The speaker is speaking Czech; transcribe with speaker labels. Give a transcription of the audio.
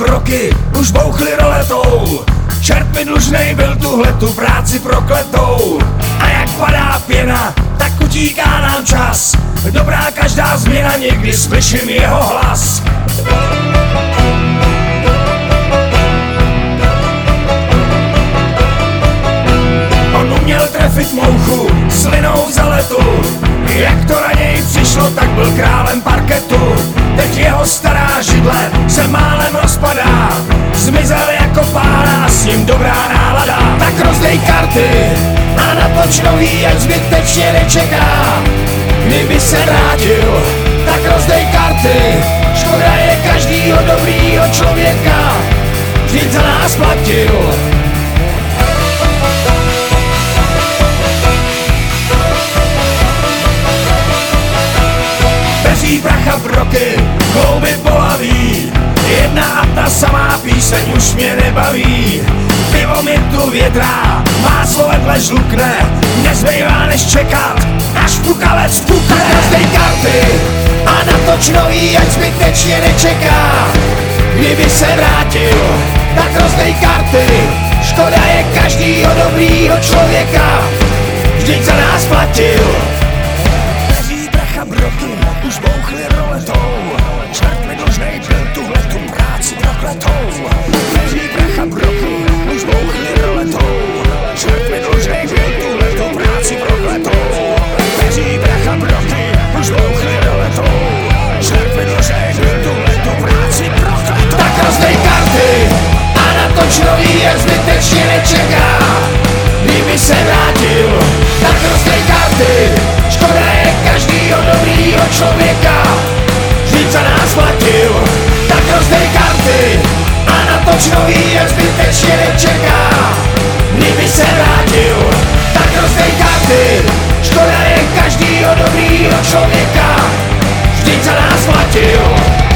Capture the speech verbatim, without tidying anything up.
Speaker 1: roky už bouchly roletou. Čert mi dlužnej byl tuhletu práci prokletou. A jak padá pěna, tak utíká nám čas. Dobrá každá změna, někdy slyším jeho hlas. On uměl trefit mouchu slinou za letu. Jak to na něj přišlo, tak byl králem parketu. Teď jeho stará židle se málem rozpadá. Zmizel jako pána a s ním dobrá nálada. Tak rozdej karty a natoč nový, ať zbytečně nečeká. Kdyby se vrátil, tak rozdej karty. Škoda je každýho dobrýho člověka, vždyť za nás platil. Peří pracha v roky, klouby polaví. Jedna a ta samá píseň už mě nebaví. Pivo mi tu větrá, máslo vedle žlukne. Nezbývá než čekat, až pukalec pukne. Rozdej karty a natoč nový, ať zbytečně nečeká. Kdyby se vrátil, tak rozdej karty. Škoda je každýho dobrýho člověka, vždyť za nás platil. Peří pracha v roky, už bouchly roletou. Čert mi dlužnej byl tuhletu práci prokletou. Peří pracha v roky, už bouchly roletou. Čert mi dlužnej byl tuhletu práci prokletou. Peří pracha v roky, už bouchly roletou. Čert mi dlužnej byl tuhletu práci prokletou. Tak rozdej karty a natoč nový, jak zbytečně nečeká. Kdyby se vrátil, tak rozdej karty. Škoda je každýho dobrýho člověka, vždyť za nás platil. Tak rozdej karty a natoč nový, jak zbytečně nečeká. Kdyby se vrátil, tak rozdej karty. Škoda je každýho dobrýho člověka, vždyť za nás platil.